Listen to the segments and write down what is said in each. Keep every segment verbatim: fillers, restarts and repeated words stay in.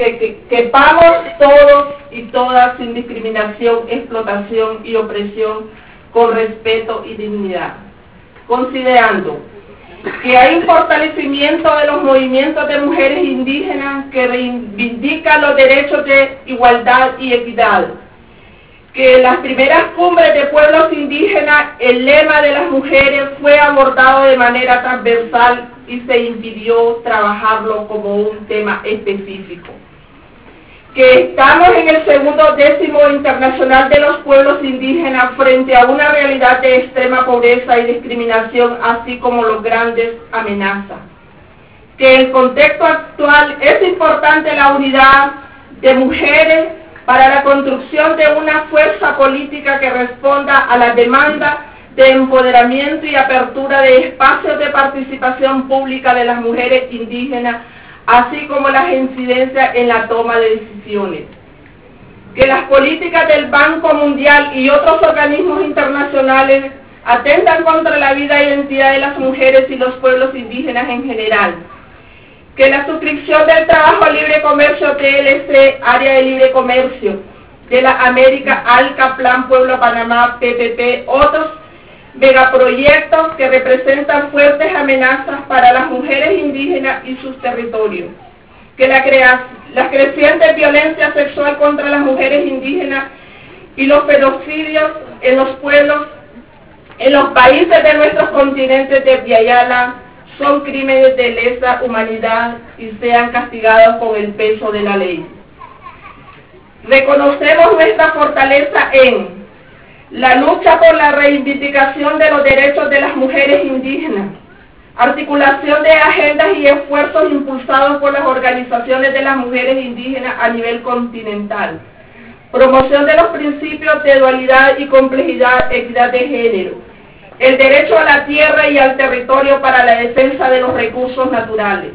que, que quepamos todos y todas sin discriminación, explotación y opresión con respeto y dignidad, considerando que hay un fortalecimiento de los movimientos de mujeres indígenas que reivindican los derechos de igualdad y equidad, que en las primeras cumbres de pueblos indígenas el lema de las mujeres fue abordado de manera transversal y se impidió trabajarlo como un tema específico, que estamos en el segundo décimo internacional de los pueblos indígenas frente a una realidad de extrema pobreza y discriminación, así como los grandes amenazas, que en el contexto actual es importante la unidad de mujeres para la construcción de una fuerza política que responda a la demanda de empoderamiento y apertura de espacios de participación pública de las mujeres indígenas, así como las incidencias en la toma de decisiones. Que las políticas del Banco Mundial y otros organismos internacionales atentan contra la vida y identidad de las mujeres y los pueblos indígenas en general. Que la suscripción del Trabajo Libre Comercio T L C, Área de Libre Comercio, de la América, ALCA, Plan Pueblo Panamá, P P P, otros megaproyectos que representan fuertes amenazas para las mujeres indígenas y sus territorios. Que la, crea la creciente violencia sexual contra las mujeres indígenas y los genocidios en los pueblos, en los países de nuestros continentes de Viayala, son crímenes de lesa humanidad y sean castigados con el peso de la ley. Reconocemos nuestra fortaleza en la lucha por la reivindicación de los derechos de las mujeres indígenas, articulación de agendas y esfuerzos impulsados por las organizaciones de las mujeres indígenas a nivel continental, promoción de los principios de dualidad y complejidad, equidad de género, el derecho a la tierra y al territorio para la defensa de los recursos naturales,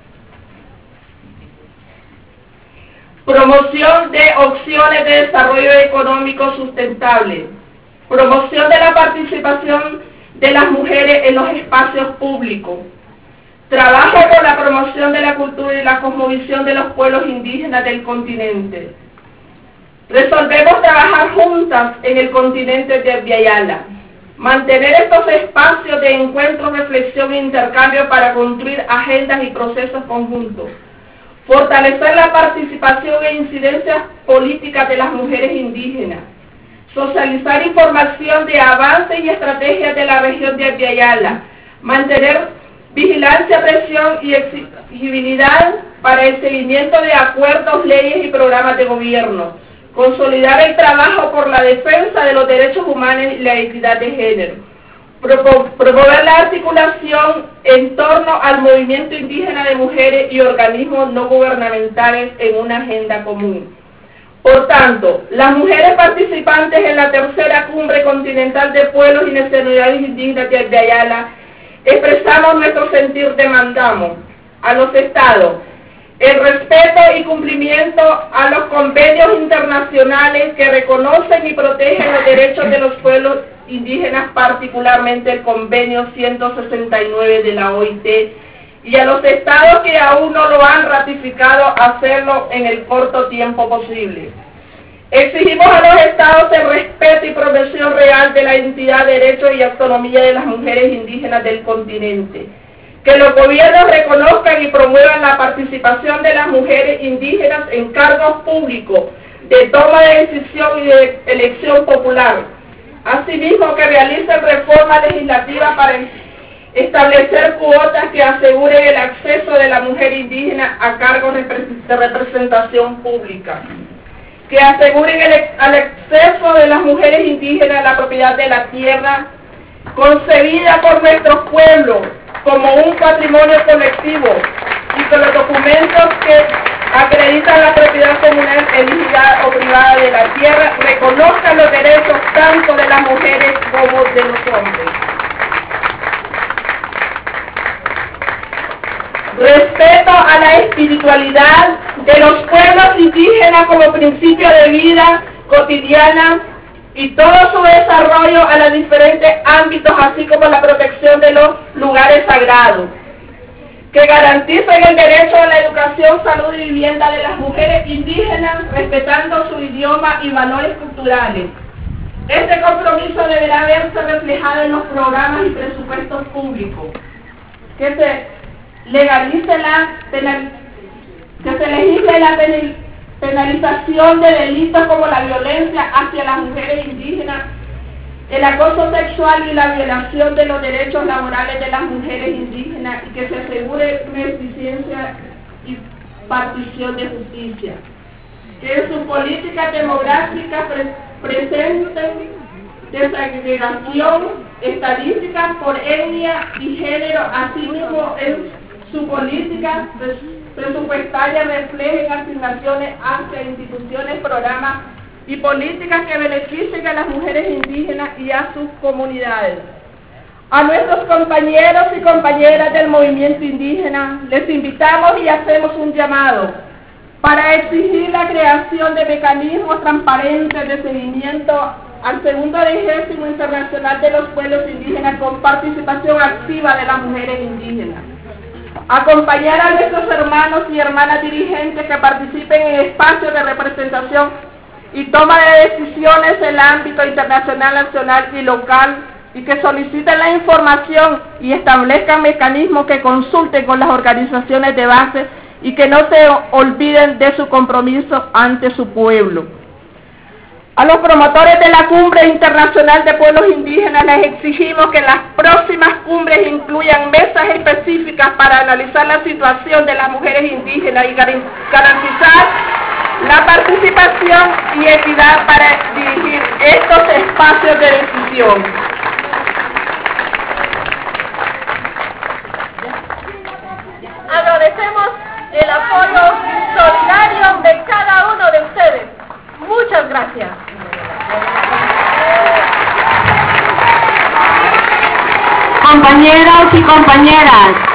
promoción de opciones de desarrollo económico sustentable, promoción de la participación de las mujeres en los espacios públicos, trabajo por la promoción de la cultura y la cosmovisión de los pueblos indígenas del continente. Resolvemos trabajar juntas en el continente de Viayala, mantener estos espacios de encuentro, reflexión e intercambio para construir agendas y procesos conjuntos, fortalecer la participación e incidencias políticas de las mujeres indígenas, socializar información de avances y estrategias de la región de Viayala, mantener vigilancia, presión y exigibilidad para el seguimiento de acuerdos, leyes y programas de gobierno, consolidar el trabajo por la defensa de los derechos humanos y la equidad de género, promover la articulación en torno al movimiento indígena de mujeres y organismos no gubernamentales en una agenda común. Por tanto, las mujeres participantes en la tercera cumbre continental de pueblos y nacionalidades indígenas de Viayala expresamos nuestro sentir, demandamos a los estados el respeto y cumplimiento a los convenios internacionales que reconocen y protegen los derechos de los pueblos indígenas, particularmente el convenio ciento sesenta y nueve de la O I T, y a los estados que aún no lo han ratificado hacerlo en el corto tiempo posible. Exigimos a los estados el respeto y protección real de la identidad, derechos y autonomía de las mujeres indígenas del continente. Que los gobiernos reconozcan y promuevan la participación de las mujeres indígenas en cargos públicos de toma de decisión y de elección popular. Asimismo, que realicen reformas legislativas para establecer cuotas que aseguren el acceso de la mujer indígena a cargos de representación pública. Que aseguren el, el acceso de las mujeres indígenas a la propiedad de la tierra concebida por nuestros pueblos como un patrimonio colectivo y que los documentos que acreditan la propiedad comunal, elegida o privada de la tierra reconozcan los derechos tanto de las mujeres como de los hombres. Respeto a la espiritualidad de los pueblos indígenas como principio de vida cotidiana y todo su desarrollo a los diferentes ámbitos, así como la protección de los lugares sagrados. que garanticen el derecho a la educación, salud y vivienda de las mujeres indígenas, respetando su idioma y valores culturales. Este compromiso deberá verse reflejado en los programas y presupuestos públicos. Que se legalice la penal, que se legisle la penal, penalización de delitos como la violencia hacia las mujeres indígenas, el acoso sexual y la violación de los derechos laborales de las mujeres indígenas, y que se asegure una eficiencia y partición de justicia. Que en su política demográfica pre presenten desagregación estadística por etnia y género, asimismo en su política presupuestaria reflejen asignaciones hacia instituciones, programas y políticas que beneficien a las mujeres indígenas y a sus comunidades. A nuestros compañeros y compañeras del movimiento indígena les invitamos y hacemos un llamado para exigir la creación de mecanismos transparentes de seguimiento al segundo Ejército Internacional de los Pueblos Indígenas con participación activa de las mujeres indígenas. Acompañar a nuestros hermanos y hermanas dirigentes que participen en espacios de representación y toma de decisiones en el ámbito internacional, nacional y local, y que soliciten la información y establezcan mecanismos que consulten con las organizaciones de base y que no se olviden de su compromiso ante su pueblo. A los promotores de la Cumbre Internacional de Pueblos Indígenas les exigimos que las próximas cumbres incluyan mesas específicas para analizar la situación de las mujeres indígenas y garantizar la participación y equidad para dirigir estos espacios de decisión. Agradecemos el apoyo solidario de cada uno de ustedes. Muchas gracias. Compañeros y compañeras,